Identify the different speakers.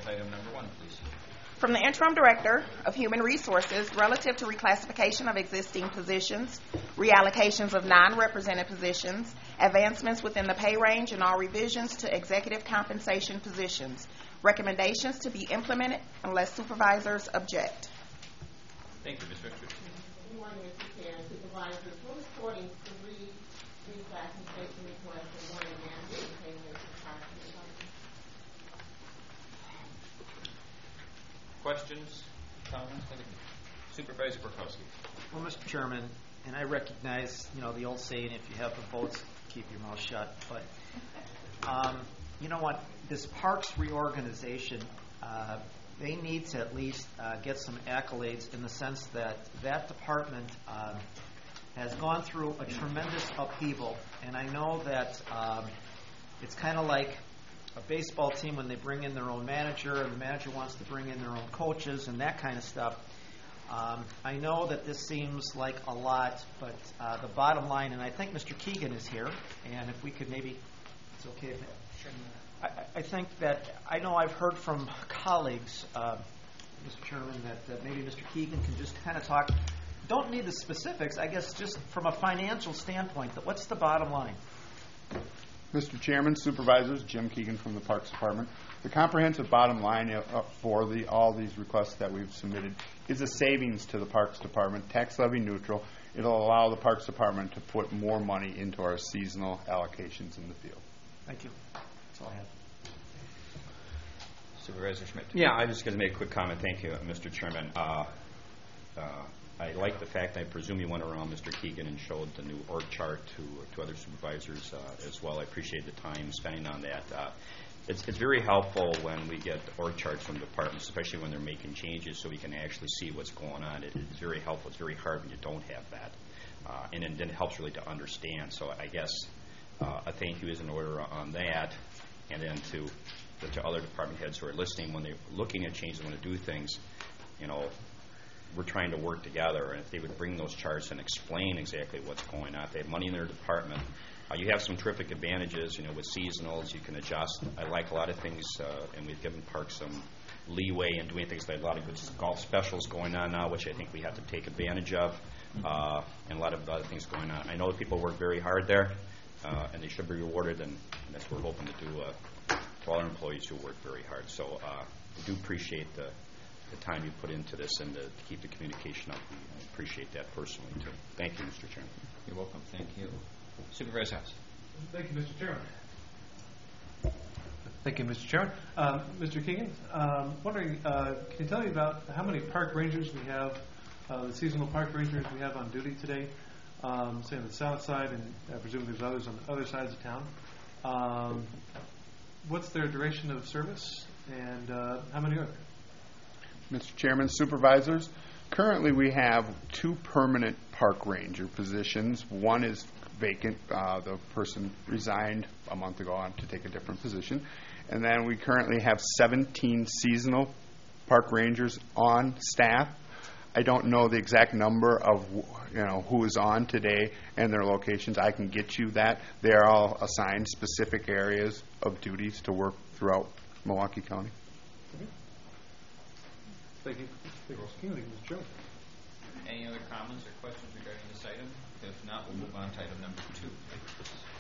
Speaker 1: with item number 1, please.
Speaker 2: From the Interim Director of Human Resources, relative to reclassification of existing positions, reallocations of non-represented positions, advancements within the pay range, and all revisions to executive compensation positions. Recommendations to be implemented unless supervisors object.
Speaker 1: Thank you, Ms. Richards.
Speaker 3: Good morning, Mr. Chair and Supervisors. We're reporting 3 reclassification requests and 1 advancement in pay range for Parks and Recreation.
Speaker 1: Questions, comments? Supervisor Borkowski.
Speaker 4: Well, Mr. Chairman, and I recognize, the old saying, if you have the votes, keep your mouth shut. But you know what? This parks reorganization, they need to at least get some accolades in the sense that that department has gone through a tremendous upheaval. And I know that it's kind of like a baseball team when they bring in their own manager and the manager wants to bring in their own coaches and that kind of stuff. I know that this seems like a lot, but the bottom line, and I think Mr. Keegan is here, and if we could maybe, it's okay if I think that, I know I've heard from colleagues, Mr. Chairman, that maybe Mr. Keegan can just kind of talk, don't need the specifics, I guess just from a financial standpoint, that what's the bottom line?
Speaker 5: Mr. Chairman, Supervisors, Jim Keegan from the Parks Department. The comprehensive bottom line for all these requests that we've submitted is a savings to the Parks Department, tax levy neutral. It'll allow the Parks Department to put more money into our seasonal allocations in the field.
Speaker 4: Thank you. That's all I have.
Speaker 1: Supervisor Schmidt.
Speaker 6: Yeah, I'm just going to make a quick comment. Thank you, Mr. Chairman. I like the fact, I presume you went around, Mr. Keegan, and showed the new org chart to other supervisors as well. I appreciate the time spending on that. It's very helpful when we get org charts from departments, especially when they're making changes, so we can actually see what's going on. It's very helpful. It's very hard when you don't have that. And then it helps really to understand. So I guess a thank you is in order on that. And then to other department heads who are listening, when they're looking at changes, want to do things, we're trying to work together, and if they would bring those charts and explain exactly what's going on. If they have money in their department, you have some terrific advantages, with seasonals, you can adjust. I like a lot of things, and we've given parks some leeway in doing things. Like a lot of good golf specials going on now, which I think we have to take advantage of, and a lot of other things going on. I know that people work very hard there, and they should be rewarded, and that's what we're hoping to do to all our employees who work very hard. So we do appreciate the time you put into this and to keep the communication up. We appreciate that personally, too. Thank you, Mr. Chairman.
Speaker 1: You're welcome. Thank you. Supervisor House.
Speaker 7: Thank you, Mr. Chairman. Thank you, Mr. Chairman. Mr. Keegan, wondering, can you tell me about how many park rangers we have, the seasonal park rangers we have on duty today, say on the south side, and I presume there's others on the other sides of town. What's their duration of service, and how many are there?
Speaker 5: Mr. Chairman, Supervisors, currently we have 2 permanent park ranger positions. One is vacant. The person resigned a month ago on to take a different position. And then we currently have 17 seasonal park rangers on staff. I don't know the exact number of who is on today and their locations. I can get you that. They are all assigned specific areas of duties to work throughout Milwaukee County.
Speaker 7: Thank you. Mr. Chairman.
Speaker 1: Any other comments or questions regarding this item? If not, we'll move on to item number 2.